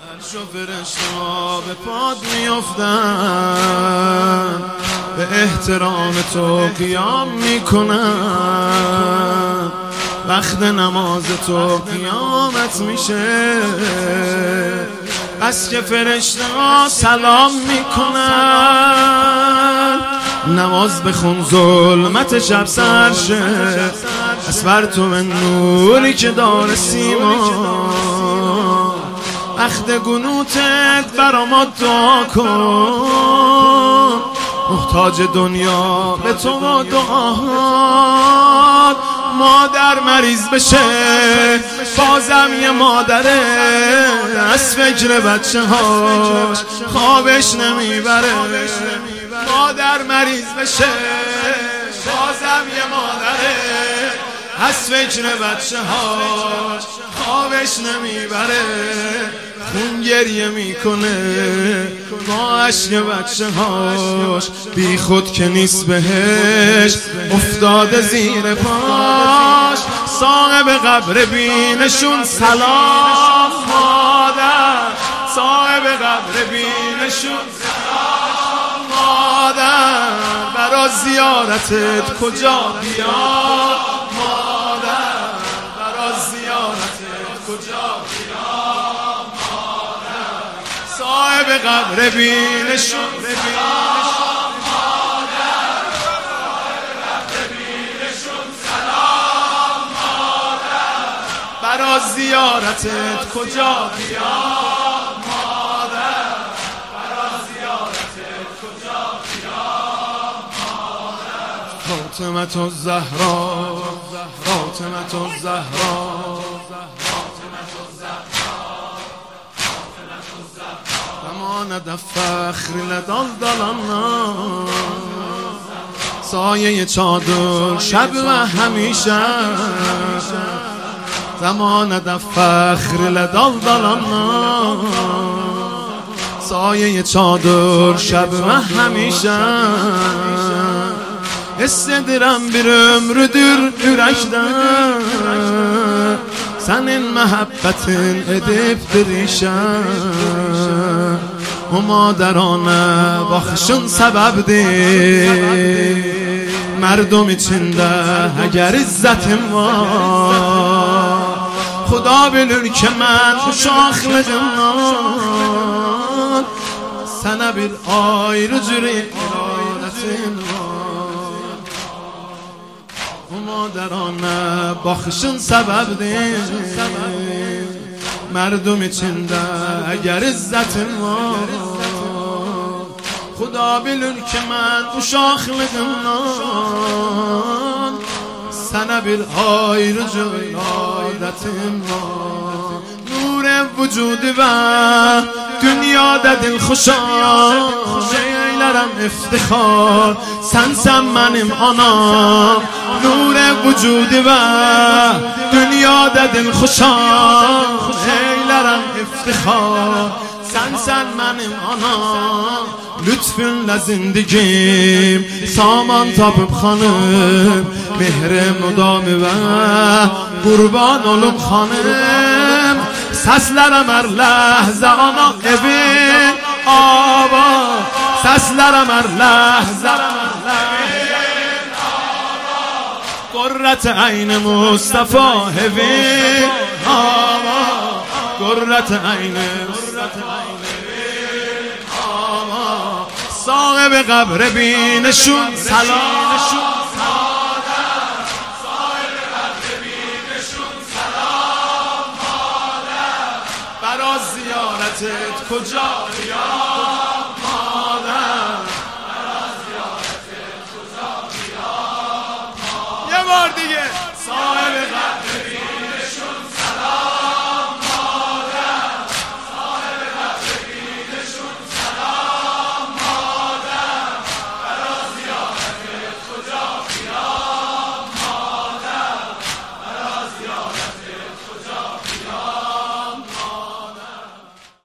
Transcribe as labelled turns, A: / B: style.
A: عرش و فرشتا به پاد میافتن، به احترام تو قیام میکنن. وقت نماز تو قیامت میشه، بس که فرشتا سلام میکنن. نماز بخون ظلمت شب سر شه، از بر تو نوری که دار سیما. وقت گنوتت برا ما دعا کن، محتاج دنیا به تو و دعاهات. مادر مریض بشه بازم یه مادره، از فکر بچه هاش خوابش نمیبره. مادر مریض بشه بازم یه مادره، از فکر بچه هاش خوابش نمیبره. خون گریه میکنه با عشق بچه هاش، بی خود که نیست بهش افتاده زیر پاش. صاحب قبر بینشون سلام مادر، صاحب قبر بینشون سلام مادر. برا زیارتت کجا بیاد مادر، برا زیارتت کجا بیاد مادر. صاحب قبر بینشون سلام مادر، صاحب قبر بینشون سلام مادر. برا زیارتت کجا بیاد مادر، برا زیارتت کجا بیاد مادر. فاطمه الزهرا، فاطمه الزهرا، زمانه فخر لدلدلنا. سایه چادر شب و همیشه، زمانه فخر لدلدلنا. سایه چادر شب و همیشه، hissediren bir ömrüdür yürekten. Senin muhabbetin edipdir işen, o maderane bakışın sebebdir. Merdum içinde eğer izzetim var, Xuda bilir ki mən uşaqlığımdan sənə bir ayrı cür iradətim var. O maderane bakışın sebebdir. Merdum içinde eğer izzetim var, Xuda bilir ki mən uşaqlığımdan sənə bir ayrı cür iradətim var. Nur vücudu və dünyada dilxuşam, eylərəm iftixar, sənsən mənim anam. Nur vücudu və dünyada dilxuşam, eylərəm iftixar, sənsən mənim anam. Lütfünlə zindigim saman tapıb xanım, mehrim müdami və qurban olum xanım. Səslərəm hər ləhzə ana evin aba, səslərəm hər ləhzə evin aba. Qurrət əyni Mustafa evin aba, qurrət əyni Mustafa evin aba. صاحب قبر بینشون سلام مادر، صاحب قبر بینشون سلام مادر. برا زیارتت کجا بیاد مادر، برا زیارتت کجا بیاد مادر. یه بار دیگه صاحب قبر